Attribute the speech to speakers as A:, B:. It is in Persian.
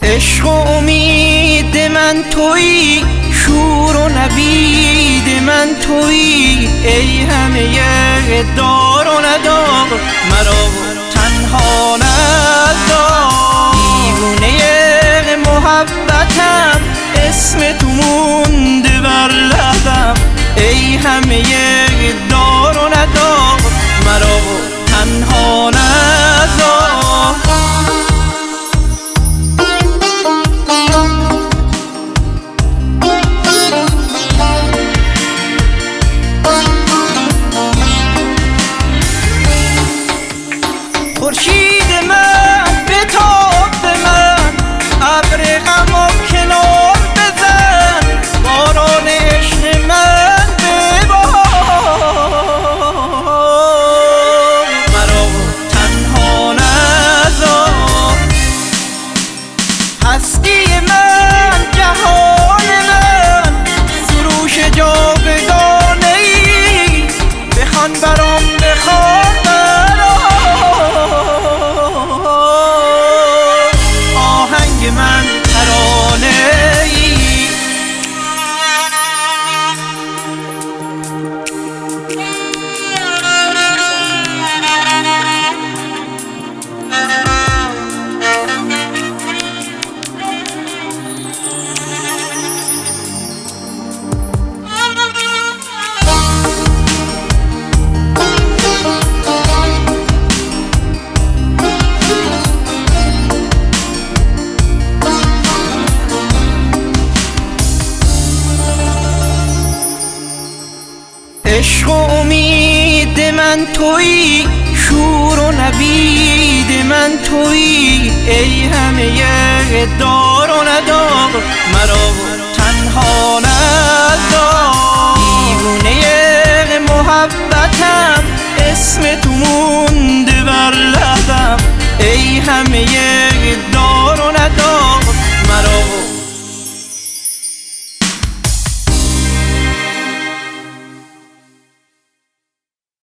A: عشق و امید من تویی، شور و نوید من تویی، ای همه دار و ندار مرا تنها نذار. دیوانه محبتم، اسم تو مونده بر لبم، ای همه دار و ندار مرا تنها نذار. خورشید من بتاب به من، ابر غم و کنار بزن، باران عشق من ببار، مرا تنها نذار. هستی من، جهان من، سروش جاودانه ای، بخوان برام بخوان من ترانه ای. عشق و امید من تویی، شور و نوید من تویی، ای همه دار و ندار مرا تنها نذار. دیوانه محبتم،